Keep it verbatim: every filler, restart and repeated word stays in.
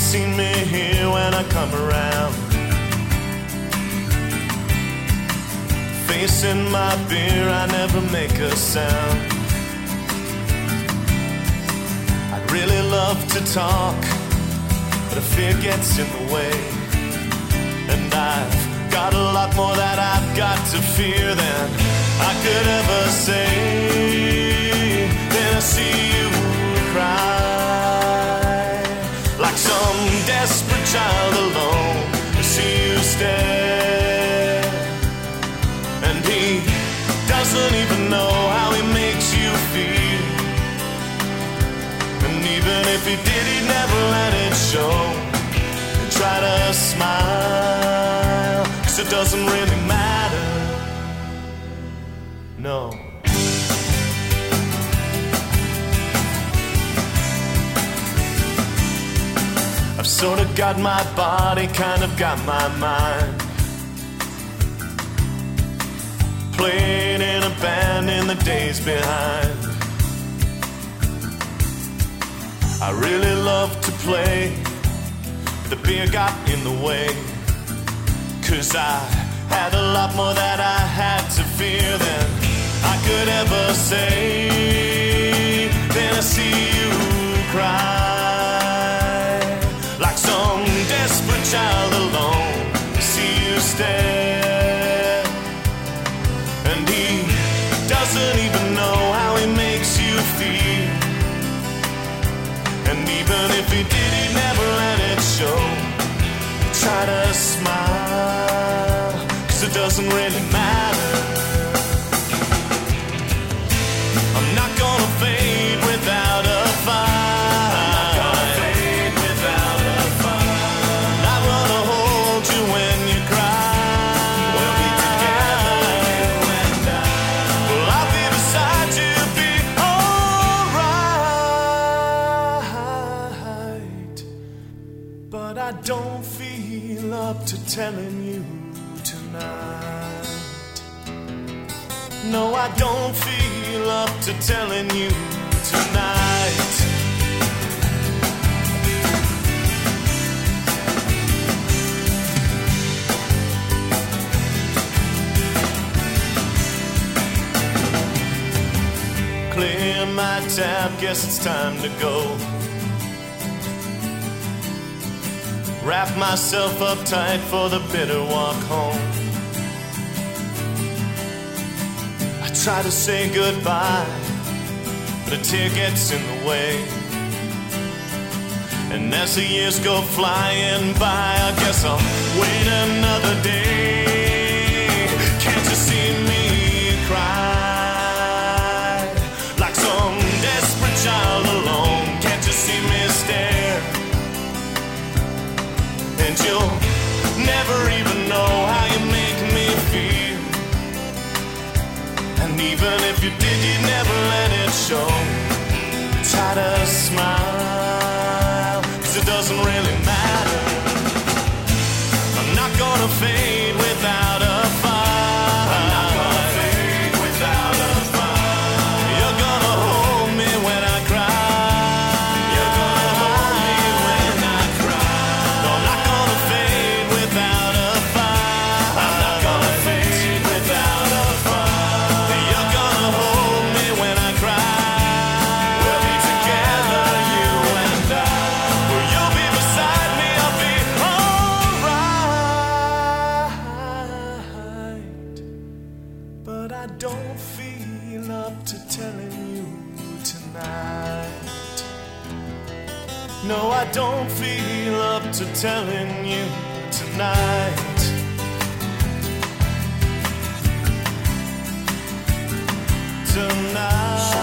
seen me here when I come around, facing my beer, I never make a sound. I'd really love to talk, but fear gets in the way, and I've got a lot more that I've got to fear than I could ever say. Then I see you cry like some desperate child alone. I see you stare, and he doesn't even know how he makes you feel. And even if he did, he'd never let it show. And try to smile, 'cause it doesn't really matter. No. I've sort of got my body, kind of got my mind. Played in a band in the days behind. I really love to play, but the beer got in the way. 'Cause I had a lot more that I had to fear than I could ever say. Then I see you cry like some desperate child alone. I see you stare, and he doesn't even know how he makes you feel. And even if he did, he'd never let it show. Try to smile, 'cause it doesn't really matter. I'm not gonna fade without a fight. I'm not gonna fade without a fight. Not gonna hold you when you cry. We'll be together, you and I. Well, I'll be beside you, be alright. But I don't feel up to telling you tonight. No, I don't feel up to telling you tonight. Clear my tab, guess it's time to go. Wrap myself up tight for the bitter walk home. I try to say goodbye, but a tear gets in the way. And as the years go flying by, I guess I'll wait another day. Can't you see me cry like some desperate child alone? Can't you see me stare? And you'll never even know how you make me feel. And even if you did, you'd never let it show. Try to smile, 'cause it doesn't really matter. I'm not gonna fade without a fight. I'm not gonna fade without a fight. You're gonna hold me when I cry. You're gonna hold me when I cry. No, I'm not gonna fade without a fight. I'm not gonna fade without a fight. You're gonna hold me when I cry. We'll be together, you and I. Well, you'll be beside me, I'll be alright. But I don't feel up to telling you tonight. No, I don't feel up to telling you tonight. Tonight.